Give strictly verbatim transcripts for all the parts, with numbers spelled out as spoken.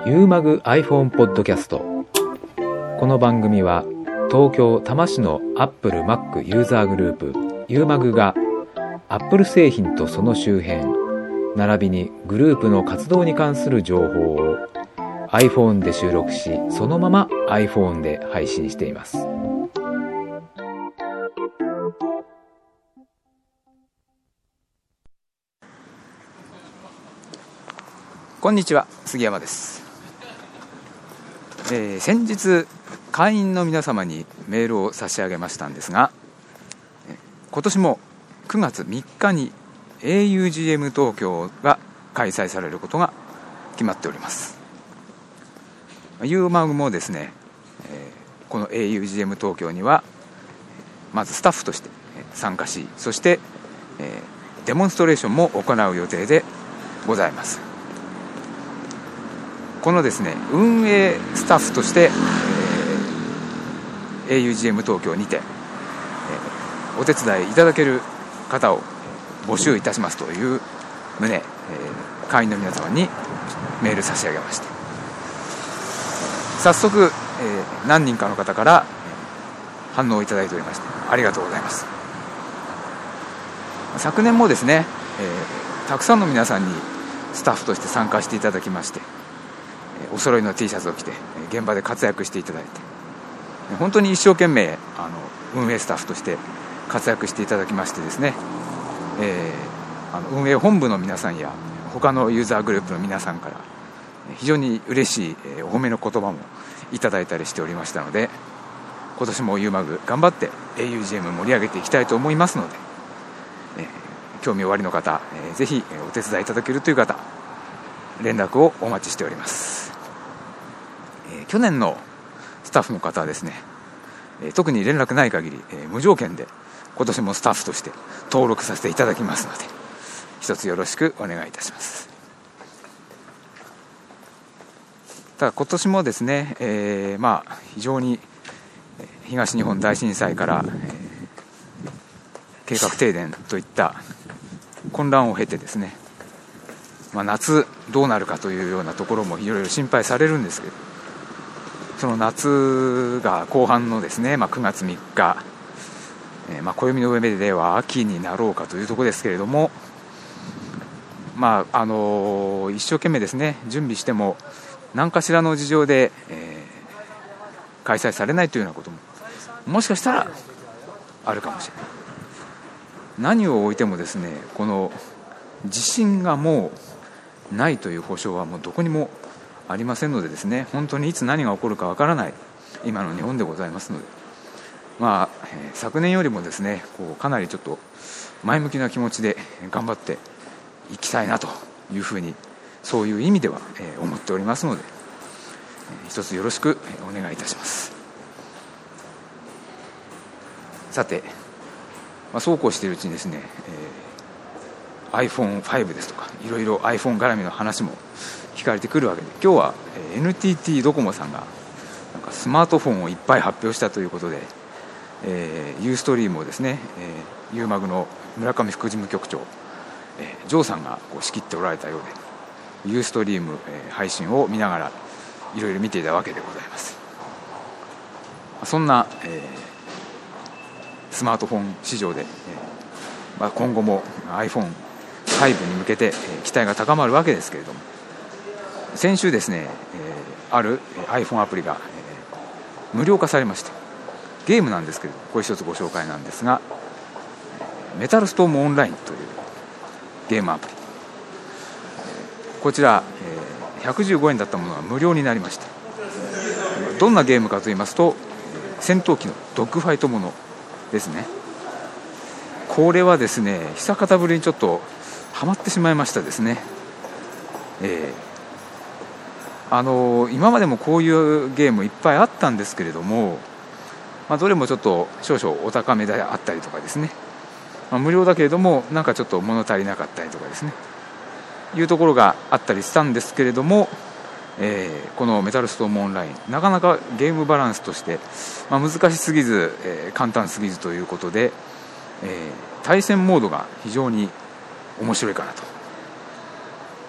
ユーマグ iPhone ポッドキャスト。この番組は東京多摩市の Apple Mac ユーザーグループユーマグが Apple 製品とその周辺並びにグループの活動に関する情報を iPhone で収録し、そのまま iPhone で配信しています。 こんにちは、杉山です。えー、先日会員の皆様にメールを差し上げましたんですが、今年もくがつみっかに エーユージーエム 東京が開催されることが決まっております。ユーマグもですね、えー、この エーユージーエム 東京にはまずスタッフとして参加し、そして、えー、デモンストレーションも行う予定でございます。このですね、運営スタッフとして、えー、エーユージーエム 東京にて、えー、お手伝いいただける方を募集いたしますという旨、えー、会員の皆様にメール差し上げまして、早速、えー、何人かの方から反応をいただいておりまして、ありがとうございます。昨年もですね、えー、たくさんの皆さんにスタッフとして参加していただきまして、お揃いの T シャツを着て現場で活躍していただいて、本当に一生懸命あの運営スタッフとして活躍していただきましてですね、えー、あの運営本部の皆さんや他のユーザーグループの皆さんから非常に嬉しいお褒めの言葉もいただいたりしておりましたので、今年もユーマグ頑張って エーユージーエム 盛り上げていきたいと思いますので、えー、興味おありの方、えー、ぜひお手伝いいただけるという方、連絡をお待ちしております。えー、去年のスタッフの方はですね、えー、特に連絡ない限り、えー、無条件で今年もスタッフとして登録させていただきますので、一つよろしくお願いいたします。ただ今年もですね、えー、まあ非常に東日本大震災から、えー、計画停電といった混乱を経てですね、まあ、夏どうなるかというようなところもいろいろ心配されるんですけど、その夏が後半のですね、まあ、くがつみっか、えーまあ、暦の上では秋になろうかというところですけれども、まああのー、一生懸命ですね準備しても何かしらの事情で、えー、開催されないというようなことももしかしたらあるかもしれない。何を置いてもですね、この地震がもうないという保証はもうどこにもありませんのでですね、本当にいつ何が起こるかわからない今の日本でございますので、まあ、えー、昨年よりもですねこうかなりちょっと前向きな気持ちで頑張っていきたいなというふうに、そういう意味では、えー、思っておりますので、えー、一つよろしくお願いいたします。さて、まあ、そうこうしているうちにですね、えー、アイフォンファイブ ですとかいろいろ iPhone 絡みの話も聞かれてくるわけで、今日は エヌティーティー ドコモさんがなんかスマートフォンをいっぱい発表したということで、えー、ユーストリームをですね、えー、ユーマグの村上副事務局長、えー、ジョーさんがこう仕切っておられたようで、ユーストリーム、えー、配信を見ながらいろいろ見ていたわけでございます。そんな、えー、スマートフォン市場で、えーまあ、今後も アイフォンファイブ に向けて、えー、期待が高まるわけですけれども、先週ですね、えー、ある iPhone アプリが、えー、無料化されまして、ゲームなんですけれども、これ一つご紹介なんですが、メタルストームオンラインというゲームアプリ、こちら、えー、ひゃくじゅうごえんだったものが無料になりました。どんなゲームかといいますと、戦闘機のドッグファイトものですね。これはですね、久方ぶりにちょっとハマってしまいましたですね。えーあの今までもこういうゲームいっぱいあったんですけれども、まあ、どれもちょっと少々お高めであったりとかですね、まあ、無料だけれどもなんかちょっと物足りなかったりとかですね、いうところがあったりしたんですけれども、えー、このメタルストームオンライン、なかなかゲームバランスとして、まあ、難しすぎず、えー、簡単すぎずということで、えー、対戦モードが非常に面白いかなと。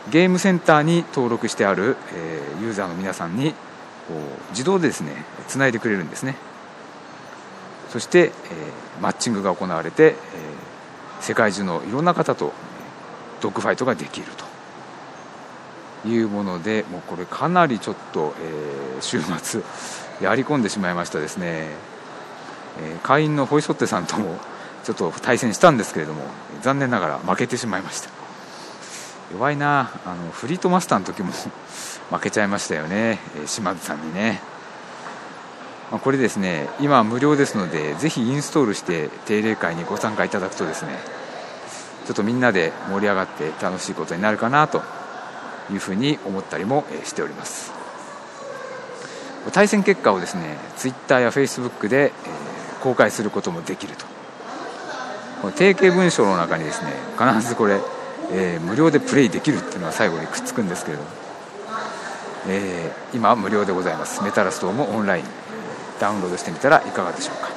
ゲームセンターに登録してある、えー、ユーザーの皆さんにこう自動でですねつないでくれるんですね。そして、えー、マッチングが行われて、えー、世界中のいろんな方とドッグファイトができるというもので、もうこれかなりちょっと、えー、週末やり込んでしまいましたですね。えー、会員のホイソッテさんともちょっと対戦したんですけれども、残念ながら負けてしまいました。弱いな。あのフリートマスターの時も負けちゃいましたよね、えー、島津さんにね。まあ、これですね今無料ですので、ぜひインストールして定例会にご参加いただくとですね、ちょっとみんなで盛り上がって楽しいことになるかなというふうに思ったりもしております。対戦結果をですねツイッターやフェイスブックで、えー、公開することもできると。この定型文章の中にですね必ずこれ、えー、無料でプレイできるっていうのが最後にくっつくんですけれども、えー、今は無料でございます。メタラストもオンラインダウンロードしてみたらいかがでしょうか。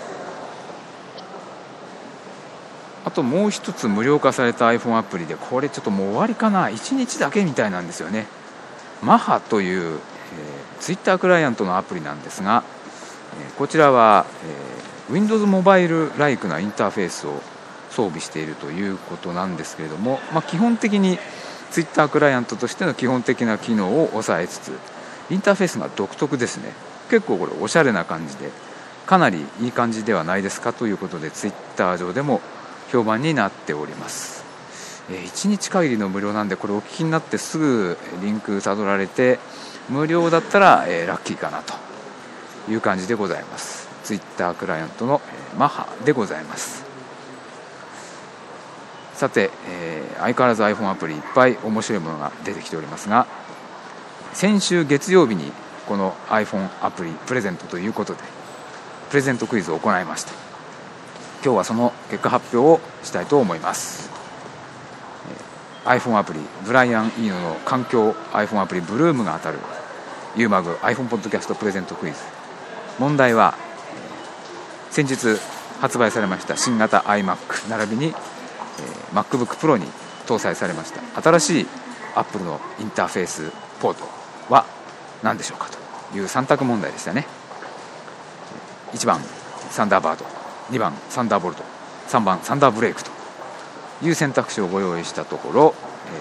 あともう一つ無料化された iPhone アプリで、これちょっともう終わりかな、いちにちだけみたいなんですよね。マハという、えー、Twitter クライアントのアプリなんですが、えー、こちらは、えー、Windows モバイルライクなインターフェースを装備しているということなんですけれども、まあ、基本的に Twitter クライアントとしての基本的な機能を抑えつつ、インターフェースが独特ですね。結構これおしゃれな感じで、かなりいい感じではないですかということで Twitter 上でも評判になっております。えー、いちにち限りの無料なんで、これお聞きになってすぐリンクたどられて無料だったら、えー、ラッキーかなという感じでございます。 Twitter クライアントの、えー、マハでございます。さて、えー、相変わらず iPhone アプリいっぱい面白いものが出てきておりますが、先週月曜日にこの iPhone アプリプレゼントということでプレゼントクイズを行いました。今日はその結果発表をしたいと思います。 iPhone アプリブライアン・イーノの環境 iPhone アプリブルームが当たる ユーマグ iPhone ポッドキャストプレゼントクイズ。問題は先日発売されました新型 iMac 並びに MacBook Pro に搭載されました新しい Apple のインターフェースポートは何でしょうかというさん択問題でしたね。いちばんサンダーバード、にばんサンダーボルト、さんばんサンダーブレイクという選択肢をご用意したところ、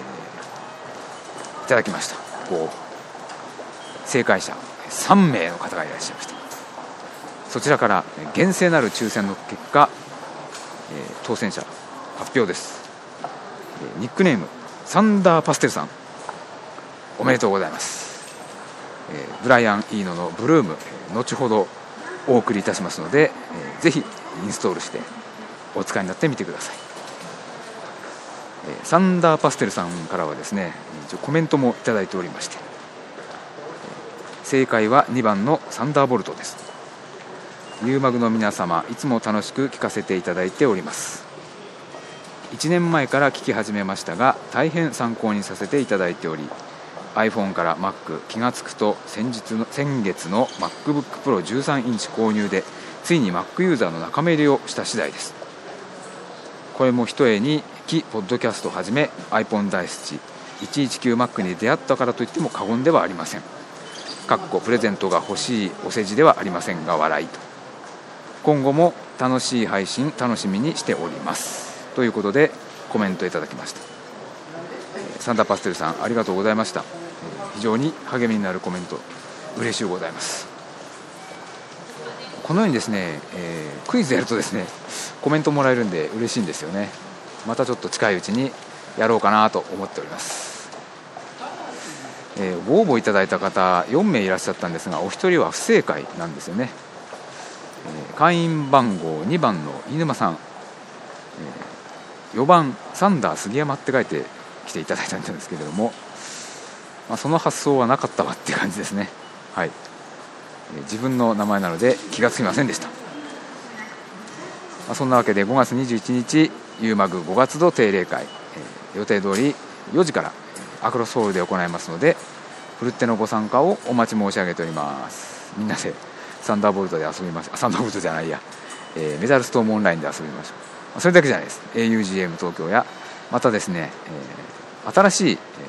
えー、いただきました。こう正解者さんめいの方がいらっしゃいました。そちらから厳正なる抽選の結果、えー、当選者発表です。えー、ニックネームサンダーパステルさん、おめでとうございます。えー、ブライアン・イーノのブルーム、えー、後ほどお送りいたしますので、えー、ぜひインストールしてお使いになってみてください。えー、サンダーパステルさんからはですね一応コメントもいただいておりまして、えー、正解はにばんのサンダーボルトです。ユーマグの皆様、いつも楽しく聞かせていただいております。いちねんまえから聞き始めましたが大変参考にさせていただいており、 iPhone から Mac 気がつくと先日の先月の MacBook Pro じゅうさんインチ購入でついに Mac ユーザーの仲間入りをした次第です。これもひとえに非ポッドキャストをはじめ iPhone 大好きいちいちきゅう Mac に出会ったからといっても過言ではありません。かっこプレゼントが欲しいお世辞ではありませんが笑いと。今後も楽しい配信楽しみにしておりますということでコメントいただきました。サンダーパステルさん、ありがとうございました。非常に励みになるコメント嬉しゅうございます。このようにですね、えー、クイズやるとですねコメントもらえるんで嬉しいんですよね。またちょっと近いうちにやろうかなと思っております。えー、ご応募いただいた方よんめいいらっしゃったんですが、お一人は不正解なんですよね。えー、会員番号にばんの飯沼さん、えー、よばんサンダー杉山って書いて来ていただいたんですけれども、まあ、その発想はなかったわっていう感じですね。はい、えー、自分の名前なので気がつきませんでした。まあ、そんなわけでごがつにじゅういちにちユーマグごがつど定例会、えー、予定通りよじからアクロスホールで行いますので、ふるってのご参加をお待ち申し上げております。みんなでサンダーボルトで遊びましょう。サンダーボルトじゃないや、えー、メダルストームオンラインで遊びましょう。それだけじゃないです。 エーユージーエム 東京やまたですね、えー、新しい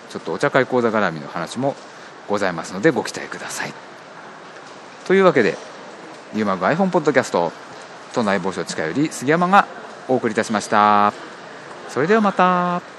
ちょっとお茶会講座絡みの話もございますのでご期待ください。というわけでユーマグ iPhone ポッドキャスト都内某所地下より杉山がお送りいたしました。それではまた。